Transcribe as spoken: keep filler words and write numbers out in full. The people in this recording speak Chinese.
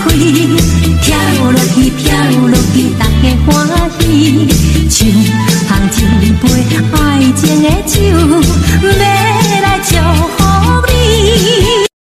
开，跳落去，飘落去，大家欢喜，唱香一杯爱情的酒。